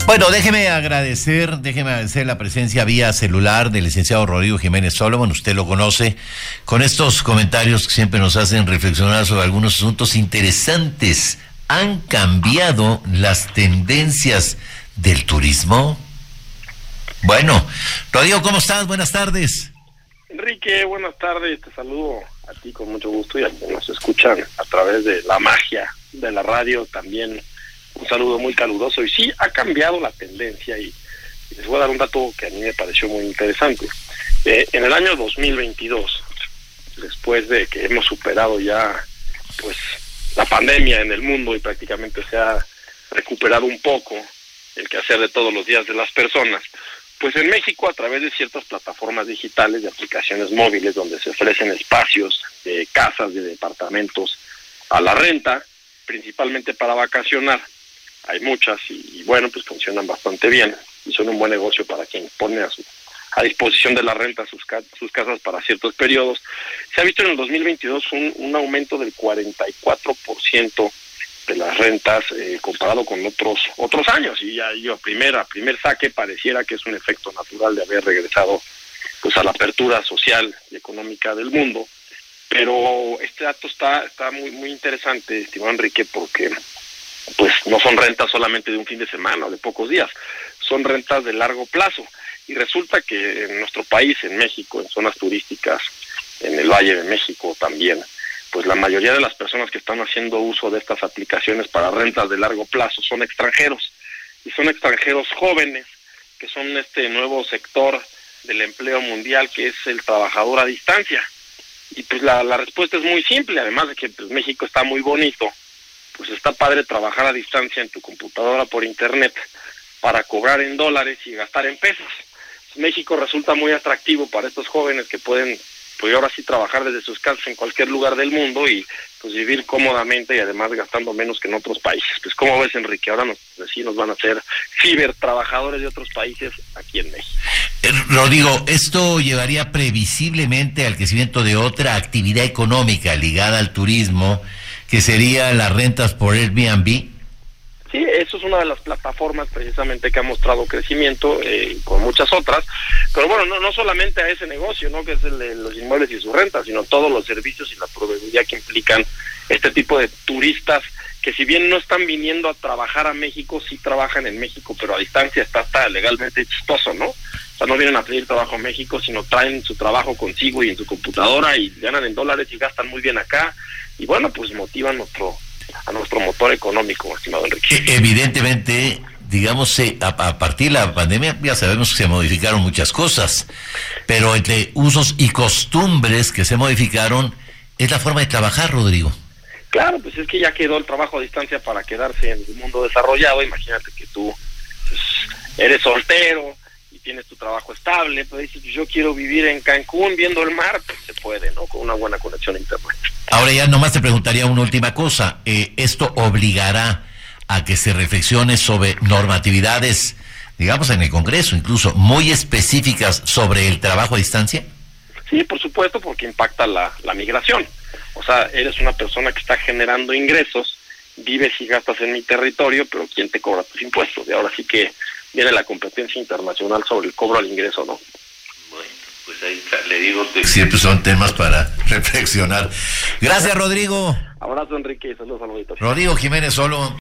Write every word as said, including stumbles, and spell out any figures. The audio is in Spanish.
Bueno, déjeme agradecer, déjeme agradecer la presencia vía celular del licenciado Rodrigo Jiménez Solomon, usted lo conoce, con estos comentarios que siempre nos hacen reflexionar sobre algunos asuntos interesantes. ¿Han cambiado las tendencias del turismo? Bueno, Rodrigo, ¿cómo estás? Buenas tardes. Enrique, buenas tardes, te saludo a ti con mucho gusto y a quienes nos escuchan a través de la magia de la radio también. Un saludo muy caluroso. Y sí, ha cambiado la tendencia y, y les voy a dar un dato que a mí me pareció muy interesante. Eh, en el año dos mil veintidós, después de que hemos superado ya pues la pandemia en el mundo y prácticamente se ha recuperado un poco el quehacer de todos los días de las personas, pues en México, a través de ciertas plataformas digitales, de aplicaciones móviles donde se ofrecen espacios de casas, de departamentos a la renta, principalmente para vacacionar, hay muchas y, y bueno, pues funcionan bastante bien y son un buen negocio para quien pone a su a disposición de la renta sus, ca- sus casas para ciertos periodos. Se ha visto en el dos mil veintidós un, un aumento del cuarenta y cuatro por ciento de las rentas eh, comparado con otros otros años, y ya yo primera primer saque pareciera que es un efecto natural de haber regresado pues a la apertura social y económica del mundo. Pero este dato está está muy muy interesante, estimado Enrique, porque pues no son rentas solamente de un fin de semana o de pocos días, son rentas de largo plazo. Y resulta que en nuestro país, en México, en zonas turísticas, en el Valle de México también, pues la mayoría de las personas que están haciendo uso de estas aplicaciones para rentas de largo plazo son extranjeros, y son extranjeros jóvenes, que son este nuevo sector del empleo mundial, que es el trabajador a distancia. Y pues la, la respuesta es muy simple, además de que pues, México está muy bonito, pues está padre trabajar a distancia en tu computadora por internet para cobrar en dólares y gastar en pesos. México resulta muy atractivo para estos jóvenes que pueden, pues ahora sí, trabajar desde sus casas en cualquier lugar del mundo y pues vivir cómodamente y además gastando menos que en otros países. Pues ¿cómo ves, Enrique? Ahora nos, sí nos van a hacer cibertrabajadores de otros países aquí en México. Eh, Rodrigo, ¿esto llevaría previsiblemente al crecimiento de otra actividad económica ligada al turismo, que sería las rentas por Airbnb? Sí, eso es una de las plataformas precisamente que ha mostrado crecimiento, eh, con muchas otras, pero bueno, no, no solamente a ese negocio, ¿no?, que es el de los inmuebles y su renta, sino todos los servicios y la proveeduría que implican este tipo de turistas, que si bien no están viniendo a trabajar a México, sí trabajan en México, pero a distancia. Está hasta legalmente chistoso, ¿no? O sea, no vienen a pedir trabajo a México, sino traen su trabajo consigo y en su computadora y ganan en dólares y gastan muy bien acá, y bueno, pues motivan nuestro a nuestro motor económico, estimado Enrique. Evidentemente, digamos, a, a partir de la pandemia ya sabemos que se modificaron muchas cosas, pero entre usos y costumbres que se modificaron es la forma de trabajar, Rodrigo. Claro, pues es que ya quedó el trabajo a distancia para quedarse en el mundo desarrollado. Imagínate que tú pues, eres soltero y tienes tu trabajo estable, pues dices, yo quiero vivir en Cancún viendo el mar, pues se puede, ¿no?, con una buena conexión a internet. Ahora ya nomás te preguntaría una última cosa. Eh, ¿Esto obligará a que se reflexione sobre normatividades, digamos, en el Congreso, incluso muy específicas sobre el trabajo a distancia? Sí, por supuesto, porque impacta la, la migración. O sea, eres una persona que está generando ingresos, vives y gastas en mi territorio, pero ¿quién te cobra tus impuestos? Y ahora sí que viene la competencia internacional sobre el cobro al ingreso, ¿no? Bueno, pues ahí está, le digo que siempre son temas para reflexionar. Gracias, Rodrigo. Abrazo, Enrique, y saludos al auditorio. Rodrigo Jiménez Solomon.